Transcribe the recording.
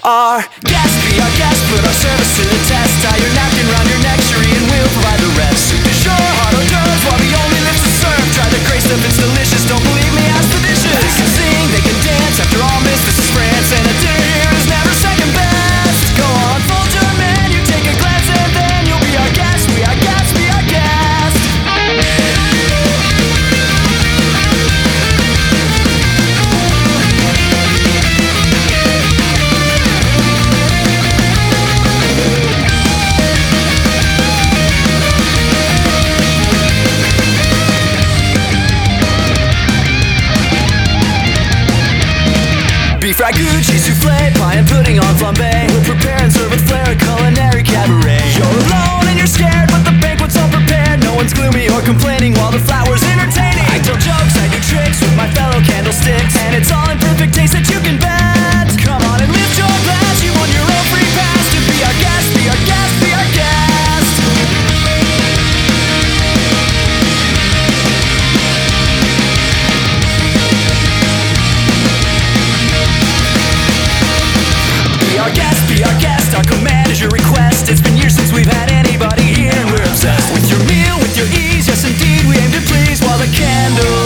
our guest, be our guest, put our service to the test. Tie your napkin round your neck, Cherie, and we'll provide the rest. Soup du jour, hot hors d'oeuvres, while the only lips to serve. Try the great stuff, it's delicious, don't believe me, ask the dishes. They can sing, they can dance, after all this is France. And a dinner here is never second best. Go on, fold your menu, take a glance, and then you'll be our guest, be our guest, be our guest. Beef ragout, cheese soufflé, pie and pudding on flambe. We'll prepare and serve with flair, a culinary cabaret. You're alone and you're scared, but the banquet's all prepared. No one's gloomy or complaining while the flower's entertaining. I tell jokes, I do tricks with my fellow candlesticks, and it's all in perfect taste that you can bet. Come on and lift your glass, you won your own free pass to be our guest, be our guest, be our guest. Be our guest, our command is your request. It's been years since we've had anybody here, and we're obsessed with your meal, with your ease. Yes, indeed, we aim to please while the candle